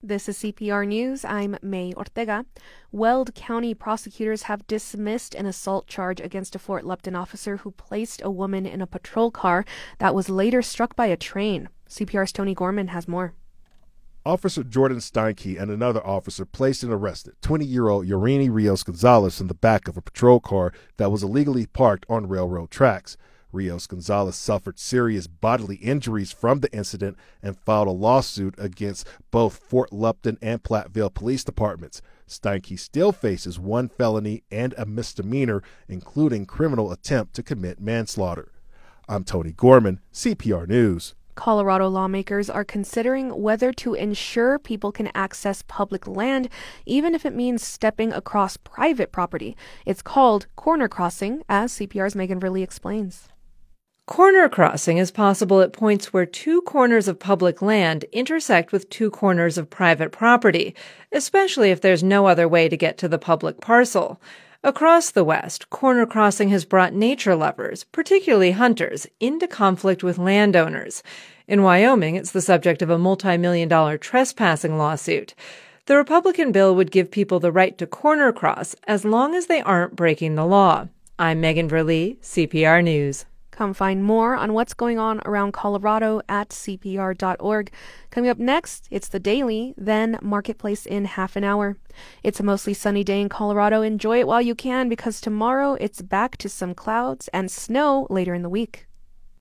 This is CPR News. I'm May Ortega. Weld County prosecutors have dismissed an assault charge against a Fort Lupton officer who placed a woman in a patrol car that was later struck by a train. CPR's Tony Gorman has more. Officer Jordan Steinke and another officer placed and arrested 20-year-old Yorini Rios Gonzalez in the back of a patrol car that was illegally parked on railroad tracks. Rios Gonzalez suffered serious bodily injuries from the incident and filed a lawsuit against both Fort Lupton and Platteville police departments. Steinke still faces one felony and a misdemeanor, including criminal attempt to commit manslaughter. I'm Tony Gorman, CPR News. Colorado lawmakers are considering whether to ensure people can access public land, even if it means stepping across private property. It's called corner crossing, as CPR's Megan Verlee explains. Corner crossing is possible at points where two corners of public land intersect with two corners of private property, especially if there's no other way to get to the public parcel. Across the West, corner crossing has brought nature lovers, particularly hunters, into conflict with landowners. In Wyoming, it's the subject of a multi-million-dollar trespassing lawsuit. The Republican bill would give people the right to corner cross as long as they aren't breaking the law. I'm Megan Verlee, CPR News. Come find more on what's going on around Colorado at CPR.org. Coming up next, it's The Daily, then Marketplace in half an hour. It's a mostly sunny day in Colorado. Enjoy it while you can, because tomorrow it's back to some clouds and snow later in the week.